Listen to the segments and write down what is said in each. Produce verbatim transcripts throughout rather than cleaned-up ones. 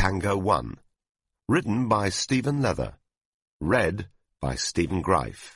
Tango one. Written by Stephen Leather. Read by Stephen Greif.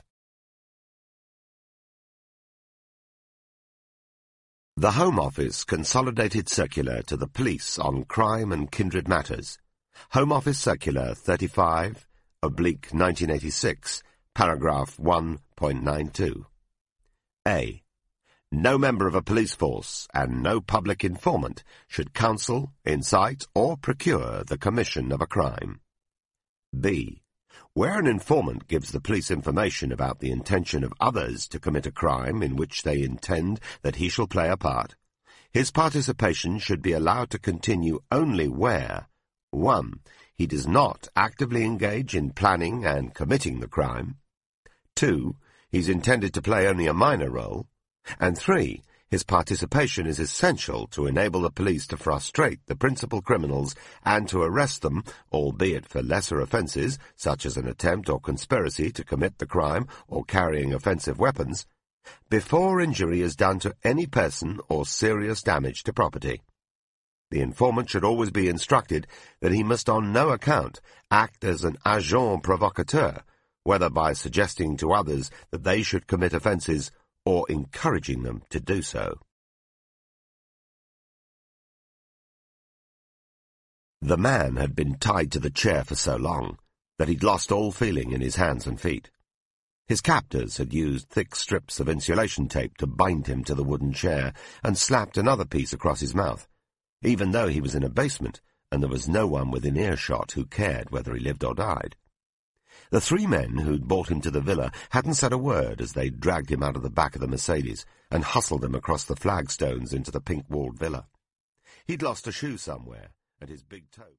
The Home Office Consolidated Circular to the Police on Crime and Kindred Matters. Home Office Circular thirty-five, oblique nineteen eighty-six, paragraph one point nine two. A. No member of a police force and no public informant should counsel, incite, or procure the commission of a crime. B. Where an informant gives the police information about the intention of others to commit a crime in which they intend that he shall play a part, his participation should be allowed to continue only where one. He does not actively engage in planning and committing the crime. two. He is intended to play only a minor role. And three. His participation is essential to enable the police to frustrate the principal criminals and to arrest them, albeit for lesser offences, such as an attempt or conspiracy to commit the crime or carrying offensive weapons, before injury is done to any person or serious damage to property. The informant should always be instructed that he must on no account act as an agent provocateur, whether by suggesting to others that they should commit offences or encouraging them to do so. The man had been tied to the chair for so long that he'd lost all feeling in his hands and feet. His captors had used thick strips of insulation tape to bind him to the wooden chair and slapped another piece across his mouth, even though he was in a basement and there was no one within earshot who cared whether he lived or died. The three men who'd brought him to the villa hadn't said a word as they dragged him out of the back of the Mercedes and hustled him across the flagstones into the pink-walled villa. He'd lost a shoe somewhere, and his big toe...